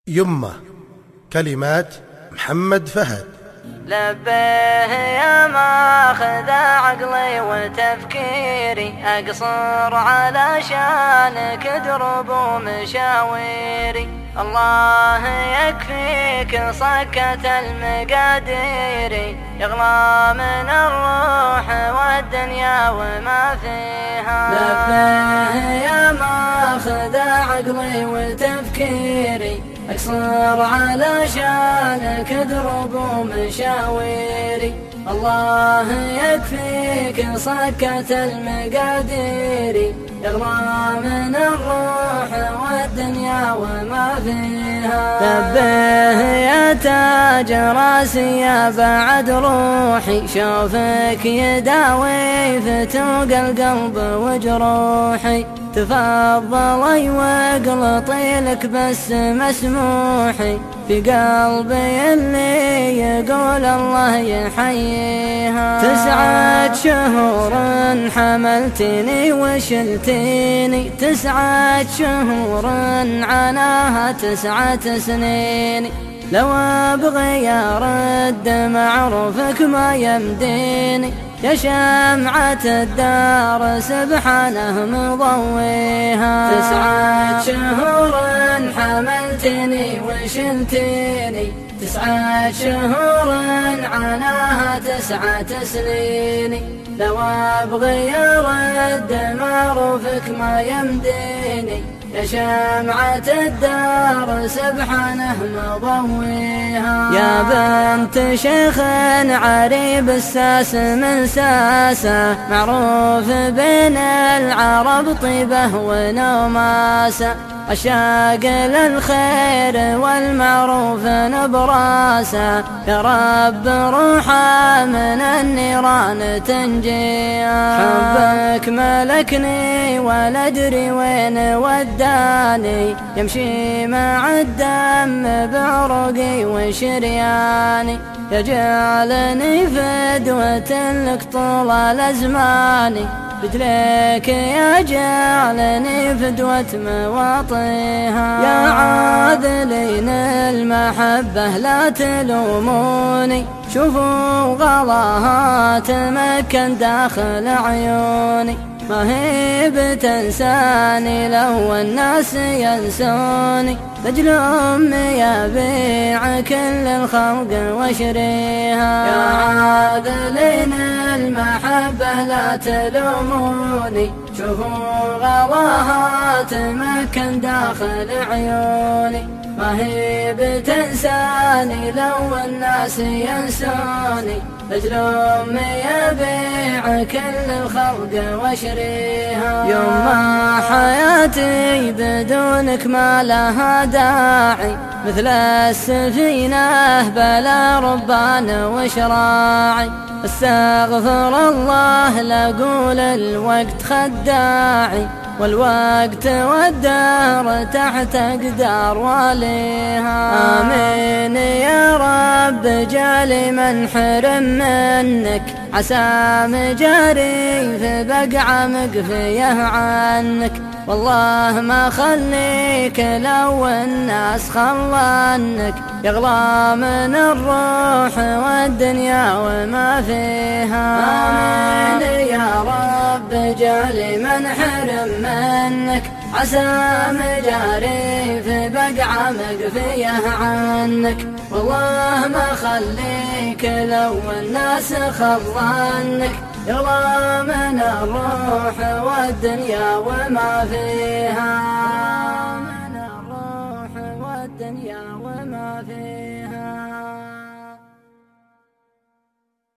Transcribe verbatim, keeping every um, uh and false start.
يمه. كلمات محمد فهد. لبيه يا ماخذ عقلي وتفكيري، أقصر علشانك دروب ومشاويري. الله يكفيك صكة المقادير، يغلى من الروح والدنيا وما فيها. لبيه يا ماخذ عقلي وتفكيري، أقصر علشانك دروب ومشاويري. الله يكفيك صكة المقادير، يغلى من الروح والدنيا وما فيها. لبيه يا تاج راسي يا بعد روحي، شوفك يداوي فتوق القلب وجروحي. تفضلي واقلطي لك بس مسموحي، في قلبي اللي يقول الله يحييها. تسعة شهور حملتني وشلتيني، تسعة شهور عناها تسعة سنين. لو ابغي ارد معروفك ما يمديني، يا شمعة الدار سبحانه مضويها. تسعة شهور حملتني وشلتيني، تسعة شهور عناها تسعة سنين. لو ابغي ارد معروفك ما يمديني، يا شمعة الدار سبحانه مضويها. يا بنت شيخ عريب الساس من ساسة، معروف بين العرب طيبه ونوماسة. عشاق للخير والمعروف نبراسة، يا رب روحه من النيران تنجيها. حبك ملكني ولا ادري وين وداني، يمشي مع الدم بعرقي وشرياني. يجعلني فدوة لك طول الأزمان، بدلك يجعلني فدوة مواطيها. يا عاذلين المحبة لا تلوموني، شوفوا غلاها تمكن داخل عيوني. ما هي بتنساني لو الناس ينسوني، لأجل أمي أبيع كل الخلق واشريها. يا عاذلين المحبة لا تلوموني، شوفوا غلاها تمكن داخل عيوني. ما هي بتنساني لو الناس ينسوني، لأجل أمي أبيع كل الخلق واشريها. يما حياتي بدونك ما لها داعي، مثل السفينة بلا ربان وشراعي. استغفر الله لأقول الوقت خداعي، والوقت والدار تحت أقدار واليها. آمين يا رب جالي من حرم منك، عسى مجاري في بقعة مقفيه عنك. والله ما خليك لو الناس خلانك، يغلى من الروح والدنيا وما فيها. آمين يا رب جالي من حرم منك، عسى مجاري في بقعة مقفيه عنك. والله ما خليك لو الناس خلانك، يغلى من الروح والدنيا وما فيها. من الروح والدنيا وما فيها.